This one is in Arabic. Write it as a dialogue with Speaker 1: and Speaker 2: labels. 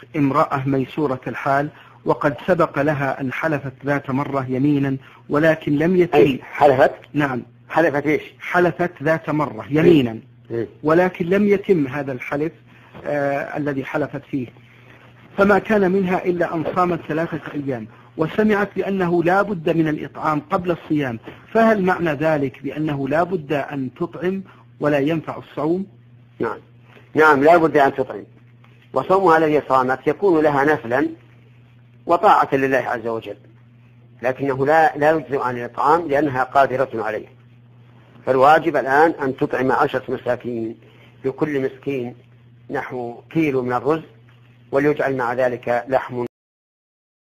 Speaker 1: امرأة ميسورة الحال وقد سبق لها أن حلفت ذات مرة يمينا ولكن لم يتم.
Speaker 2: أي حلفت؟
Speaker 1: نعم.
Speaker 2: حلفت إيش؟
Speaker 1: حلفت ذات مرة يمينا
Speaker 2: إيه؟
Speaker 1: ولكن لم يتم هذا الحلف الذي حلفت فيه، فما كان منها إلا أن صامت 3 أيام وسمعت بأنه لا بد من الإطعام قبل الصيام، فهل معنى ذلك بأنه لا بد أن تطعم ولا ينفع الصوم؟
Speaker 2: نعم لا بد أن تطعم، وصومها الذي صامت يكون لها نفلا وطاعة لله عز وجل، لكنه لا يجزئ عن الإطعام لأنها قادرة عليه. فالواجب الآن أن تطعم 10 مساكين، لكل مسكين نحو كيلو من الرز، وليجعل مع ذلك لحم